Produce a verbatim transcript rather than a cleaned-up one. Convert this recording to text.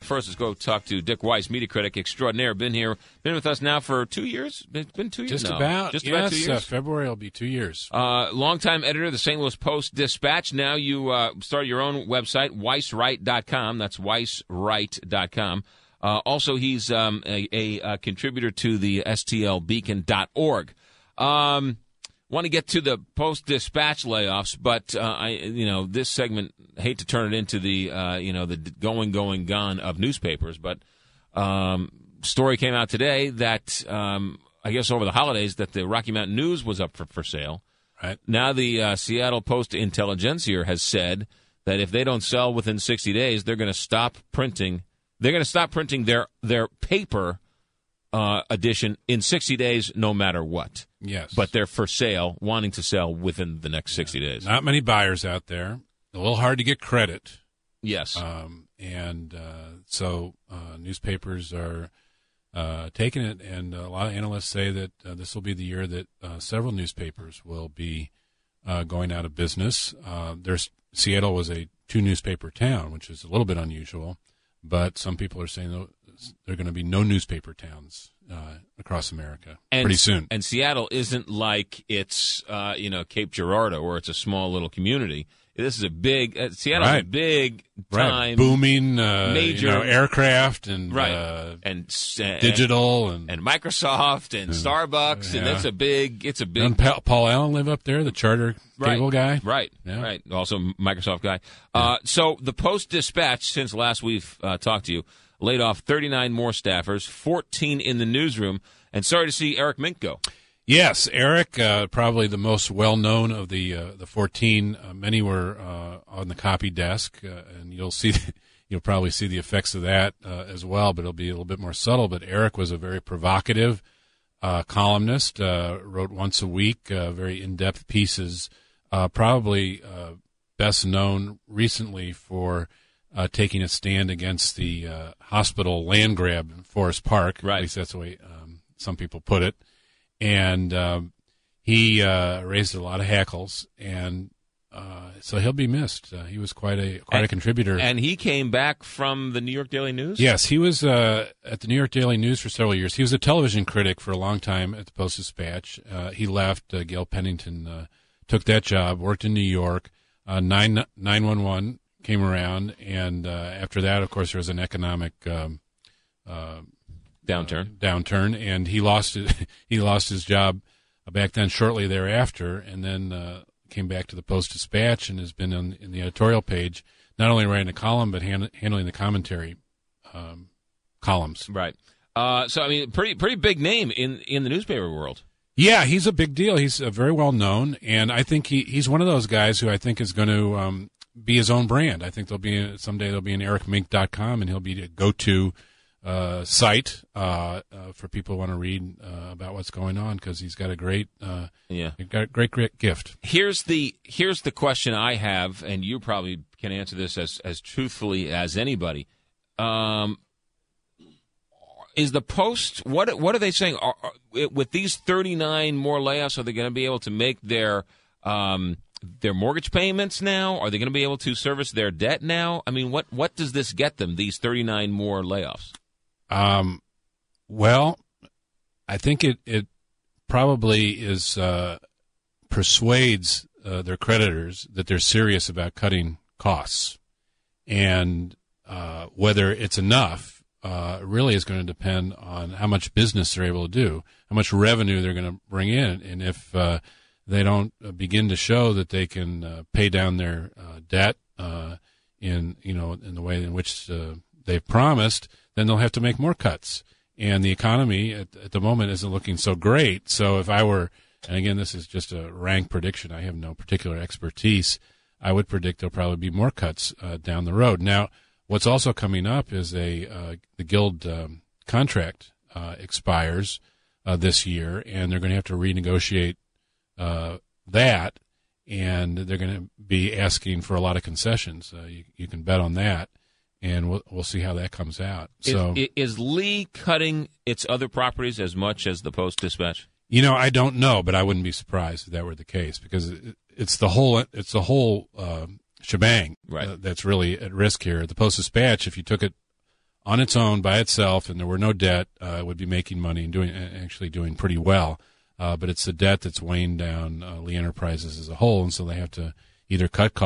first, let's go talk to Dick Weiss, media critic extraordinaire. Been here, been with us now for two years. It's been two years Just now. about. Just yes, about two years. Uh, February will be two years. Uh, longtime editor of the Saint Louis Post-Dispatch. Now you uh, started your own website, weiss wright dot com. That's weiss wright dot com. Uh, also, he's um, a, a, a contributor to the S T L beacon dot org. Um, want to get to the Post-Dispatch layoffs, but uh, I, you know, this segment, hate to turn it into the, uh, you know, the going, going, gone of newspapers, but um, story came out today that um, I guess over the holidays that the Rocky Mountain News was up for, for sale. Right. Now the uh, Seattle Post-Intelligencer has said that if they don't sell within sixty days, they're going to stop printing. They're going to stop printing their their paper uh, edition in sixty days, no matter what. Yes. But they're for sale, wanting to sell within the next sixty days. Not many buyers out there. A little hard to get credit. Yes. Um, and uh, so uh, newspapers are uh, taking it, and a lot of analysts say that uh, this will be the year that uh, several newspapers will be uh, going out of business. Uh, there's Seattle was a two-newspaper town, which is a little bit unusual. But some people are saying there are going to be no newspaper towns uh, across America and, pretty soon. And Seattle isn't like it's, uh, you know, Cape Girardeau, where it's a small little community. This is a big uh, – Seattle's right. a big right. time. Booming uh, major you know, aircraft and right. uh, and uh, digital and, and Microsoft and, and Starbucks. Yeah. And that's a big – it's a big – Doesn't Pa- Paul Allen live up there, the charter right. cable guy? Right, yeah. right. Also Microsoft guy. Uh, so the Post-Dispatch, since last we've uh, talked to you, laid off thirty-nine more staffers, fourteen in the newsroom, and sorry to see Eric Mink go. Yes, Eric, uh, probably the most well-known of the uh, the fourteen. Uh, many were uh, on the copy desk, uh, and you'll see, you'll probably see the effects of that uh, as well. But it'll be a little bit more subtle. But Eric was a very provocative uh, columnist. Uh, wrote once a week, uh, very in-depth pieces. Uh, probably uh, best known recently for uh, taking a stand against the uh, hospital land grab in Forest Park. Right. At least that's the way um, some people put it. And um, he uh, raised a lot of hackles, and uh, so he'll be missed. Uh, he was quite a quite and, a contributor. And he came back from the New York Daily News? Yes, he was uh, at the New York Daily News for several years. He was a television critic for a long time at the Post-Dispatch. Uh, he left. Uh, Gail Pennington uh, took that job, worked in New York. Uh, nine one one came around, and uh, after that, of course, there was an economic um, uh, downturn. Uh, downturn, and he lost it. He lost his job back then. Shortly thereafter, and then uh, came back to the Post-Dispatch and has been on, in the editorial page, not only writing a column but hand, handling the commentary um, columns. Right. Uh, so I mean, pretty pretty big name in in the newspaper world. Yeah, he's a big deal. He's uh, very well known, and I think he he's one of those guys who I think is going to um, be his own brand. I think there'll be someday there'll be an eric mink dot com, and he'll be a go-to uh, site uh, uh, for people who want to read uh, about what's going on, because he's got a great uh, yeah, he's got a great great gift. Here's the here's the question I have, and you probably can answer this as as truthfully as anybody. Um, is the Post what what are they saying? Are, are, with these thirty-nine more layoffs, are they going to be able to make their um, their mortgage payments now? Are they going to be able to service their debt now? I mean, what what does this get them? These thirty-nine more layoffs. Um, well, I think it, it probably is uh, persuades uh, their creditors that they're serious about cutting costs, and uh, whether it's enough uh, really is going to depend on how much business they're able to do, how much revenue they're going to bring in, and if uh, they don't begin to show that they can uh, pay down their uh, debt uh, in you know in the way in which uh, they've promised, then they'll have to make more cuts. And the economy at, at the moment isn't looking so great. So if I were, and again, this is just a rank prediction, I have no particular expertise, I would predict there'll probably be more cuts uh, down the road. Now, what's also coming up is a uh, the Guild um, contract uh, expires uh, this year, and they're going to have to renegotiate uh, that, and they're going to be asking for a lot of concessions. Uh, you, you can bet on that. And we'll we'll see how that comes out. So is, is Lee cutting its other properties as much as the Post-Dispatch? You know, I don't know, but I wouldn't be surprised if that were the case, because it, it's the whole it's the whole uh, shebang right. uh, that's really at risk here. The Post-Dispatch, if you took it on its own by itself, and there were no debt, uh, would be making money and doing actually doing pretty well. Uh, but it's the debt that's weighing down uh, Lee Enterprises as a whole, and so they have to either cut costs